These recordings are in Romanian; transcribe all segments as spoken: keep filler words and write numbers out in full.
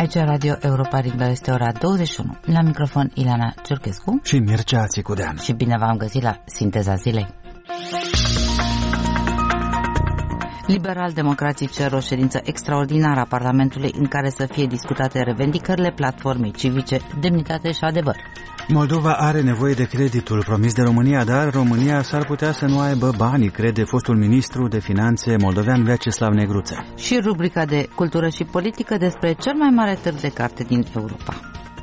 Aici Radio Europa Liberă, este ora douăzeci și unu. La microfon Ileana Ciurchescu și Mircea Țicudean. Și bine v-am găsit la Sinteza Zilei. Liberal-democrații cer o ședință extraordinară a Parlamentului în care să fie discutate revendicările platformei civice, demnitate și adevăr. Moldova are nevoie de creditul promis de România, dar România s-ar putea să nu aibă banii, crede fostul ministru de finanțe moldovean Vyacheslav Negruță. Și rubrica de cultură și politică despre cel mai mare târg de carte din Europa.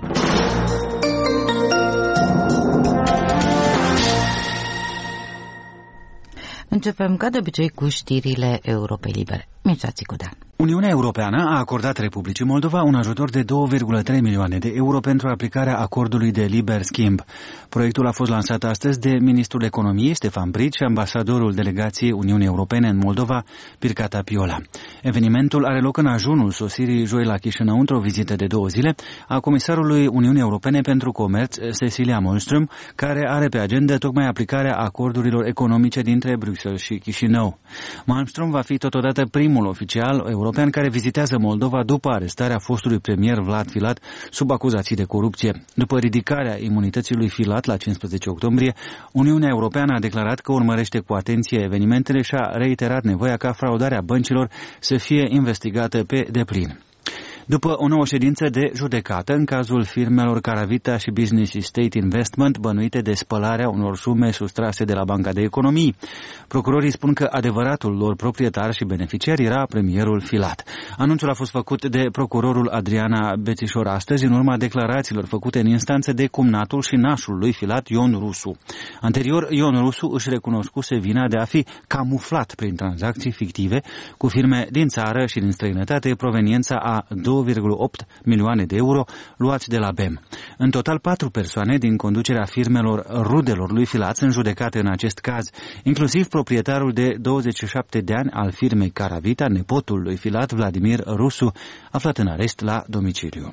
Începem ca de obicei cu știrile Europei Libere. Mircea Țicudean. Uniunea Europeană a acordat Republicii Moldova un ajutor de două virgulă trei milioane de euro pentru aplicarea acordului de liber schimb. Proiectul a fost lansat astăzi de ministrul economiei Stefan Bric și ambasadorul delegației Uniunii Europene în Moldova, Pircata Piola. Evenimentul are loc în ajunul sosirii joi la Chișinău într-o vizită de două zile a comisarului Uniunii Europene pentru Comerț, Cecilia Malmström, care are pe agenda tocmai aplicarea acordurilor economice dintre Bruxelles și Chișinău. Malmström va fi totodată primul oficial european care vizitează Moldova după arestarea fostului premier Vlad Filat sub acuzații de corupție. După ridicarea imunității lui Filat la cincisprezece octombrie, Uniunea Europeană a declarat că urmărește cu atenție evenimentele și a reiterat nevoia ca fraudarea băncilor să fie investigată pe deplin. După o nouă ședință de judecată în cazul firmelor Caravita și Business Estate Investment bănuite de spălarea unor sume sustrase de la Banca de Economii, procurorii spun că adevăratul lor proprietar și beneficiar era premierul Filat. Anunțul a fost făcut de procurorul Adriana Bețișor astăzi în urma declarațiilor făcute în instanță de cumnatul și nașul lui Filat, Ion Rusu. Anterior, Ion Rusu își recunoscuse vina de a fi camuflat prin tranzacții fictive cu firme din țară și din străinătate proveniența a două virgulă opt milioane de euro luați de la B E M. În total, patru persoane din conducerea firmelor rudelor lui Filat sunt judecate în acest caz, inclusiv proprietarul de douăzeci și șapte de ani al firmei Caravita, nepotul lui Filat, Vladimir Rusu, aflat în arest la domiciliu.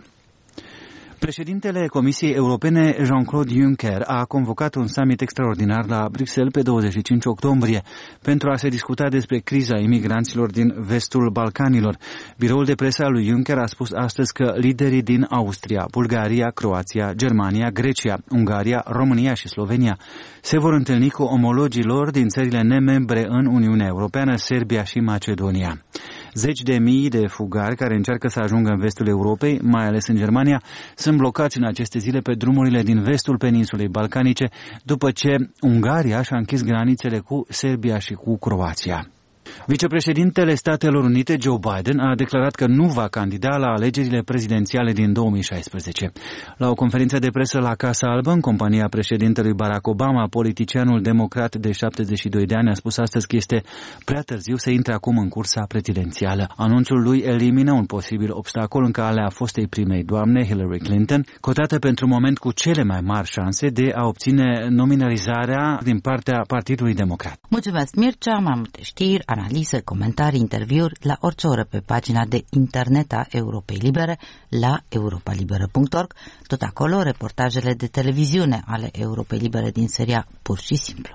Președintele Comisiei Europene, Jean-Claude Juncker, a convocat un summit extraordinar la Bruxelles pe douăzeci și cinci octombrie pentru a se discuta despre criza imigranților din vestul Balcanilor. Biroul de presă al lui Juncker a spus astăzi că liderii din Austria, Bulgaria, Croația, Germania, Grecia, Ungaria, România și Slovenia se vor întâlni cu omologii lor din țările nemembre în Uniunea Europeană, Serbia și Macedonia. Zeci de mii de fugari care încearcă să ajungă în vestul Europei, mai ales în Germania, sunt blocați în aceste zile pe drumurile din vestul peninsulei balcanice, după ce Ungaria și-a închis granițele cu Serbia și cu Croația. Vicepreședintele Statelor Unite, Joe Biden, a declarat că nu va candida la alegerile prezidențiale din două mii șaisprezece. La o conferință de presă la Casa Albă, în compania președintelui Barack Obama, politicianul democrat de șaptezeci și doi de ani a spus astăzi că este prea târziu să intre acum în cursa prezidențială. Anunțul lui elimină un posibil obstacol în calea fostei primei doamne, Hillary Clinton, cotată pentru moment cu cele mai mari șanse de a obține nominalizarea din partea Partidului Democrat. Mulțumesc, Mircea, mai multe știri, analize, comentarii, interviuri la orice oră pe pagina de internet a Europei Libere la europa liberă punct org. Tot acolo reportajele de televiziune ale Europei Libere din seria Pur și Simplu.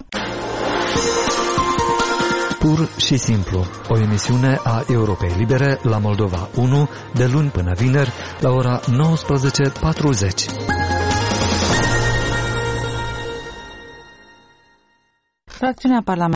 Pur și Simplu, o emisiune a Europei Libere la Moldova unu de luni până vineri la ora nouăsprezece patruzeci. Fracțiunea parlamentară